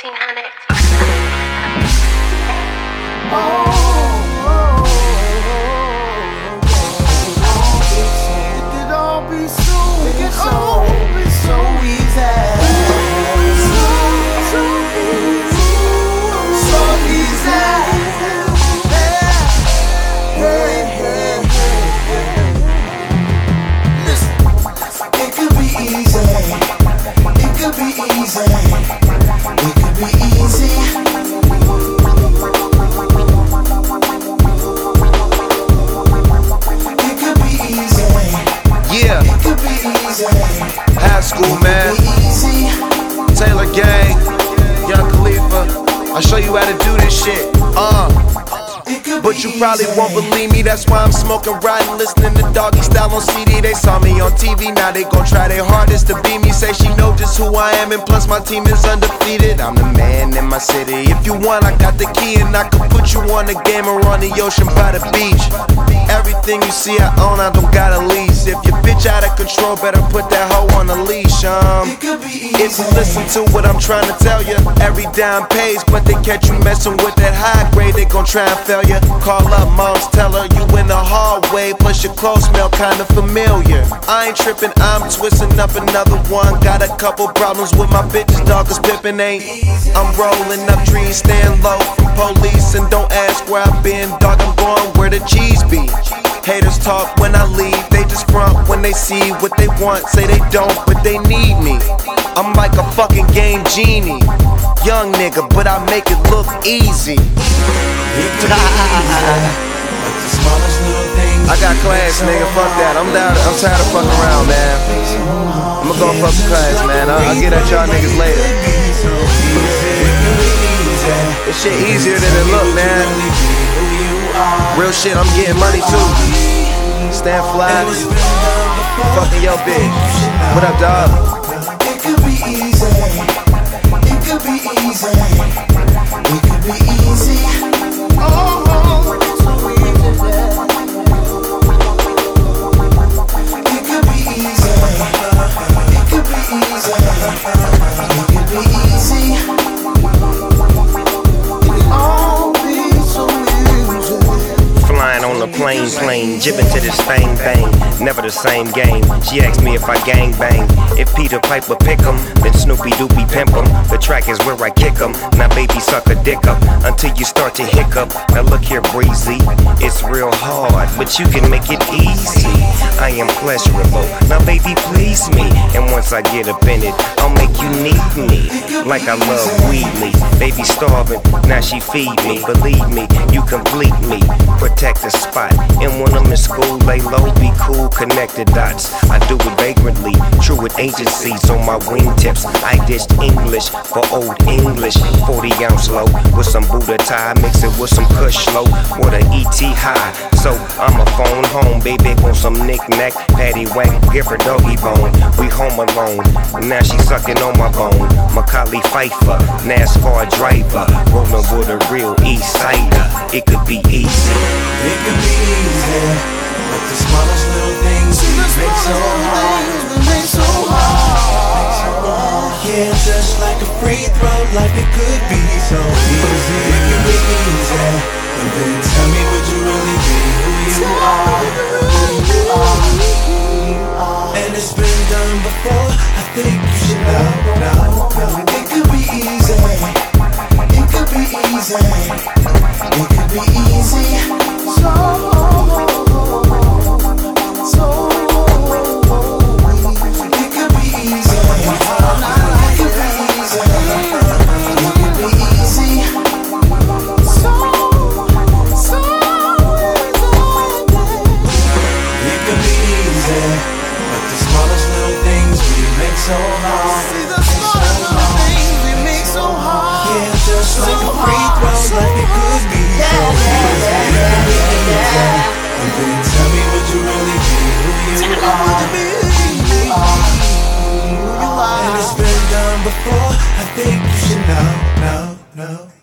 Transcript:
1400. It could all be so easy. So easy. Listen, it could be easy. It could be easy. It could be easy. Yeah, It could be easy. high school man, Easy. Taylor Gang, Young Khalifa. I'll show you how to do this shit. It could But you probably won't believe me, that's why I'm smoking, riding, listening to Doggy Style on CD. They saw me on TV, now they gon' try their hardest to be me. Say she know just who I am, and plus my team is undefeated. I'm the man in my city. If you want, I got the key, and I can put you on the game or on the ocean by the beach. Everything you see I own, I don't got a lease. If your bitch out of control, better put that hoe on a leash. It could be easy. If you listen to what I'm trying to tell you, every dime pays, but they catch you messing with that high grade, they gon' try and fail you. Call up moms, tell her you in the hallway, plus your clothes smell kinda familiar. I ain't tripping, I'm twisting up another one. Got a couple problems with my bitches, dog, cause pimpin' ain't. I'm rolling up trees, staying low from police, and don't ask where I've been, dog, I'm going where the cheese be. Haters talk when I leave, they just front when they see what they want. Say they don't, but they need me. I'm like a fucking game genie. Young nigga, but I make it look easy. I got class, nigga, fuck that. I'm tired of fucking around, man. I'ma go fuck the class, man. I'll get at y'all niggas later. This shit easier than it look, man. Real shit, I'm getting money too. Stand fly, fucking your bitch. What up, dog? It could be easy. It could be easy. It could be easy. Oh, so easy. It could be easy. It could be easy. It could be easy. It could all be so easy. Flying on the plane, jibbing to this thing, bang. Never the same game. She asked me if I gang bang. If Peter Piper pick 'em, then Snoopy Doopy pimp 'em. The track is where I kick 'em. Now baby suck a dick up until you start to hiccup. Now look here, breezy, it's real hard, but you can make it easy. I am pleasurable. Now baby, please me, and once I get up in it, I'll make you need me. Like I love Wheatley. Baby starving, now she feed me. Believe me, you complete me. Protect the spot. And when I'm in school, lay low, be cool, connect the dots. I do it vagrantly, true with agencies on my wingtips. I dished English for old English. 40-ounce low with some Buddha tie, mix it with some Kush slow, with an ET high. So I'ma phone home, baby, want some knick-knack, patty whack, give her doggy bone. We home alone, now she sucking on my bone. Macaulay Pfeiffer, NASCAR driver, rolling with a real East Sider. It could be easy. It could be easy, but the smallest little things make so hard. Yeah, just like a free throw, life it could be so easy. It could be easy, but then tell me, would you really be who you are? And it's been done before, I think you should know. It could be easy. It could be easy. It could be easy. So it could be easy. So hard. See the smallest little things we make so hard. Yeah, just like a free throw, like it could be so easy. And then tell me, would you really be who you are? And it's been done before, I think you should know.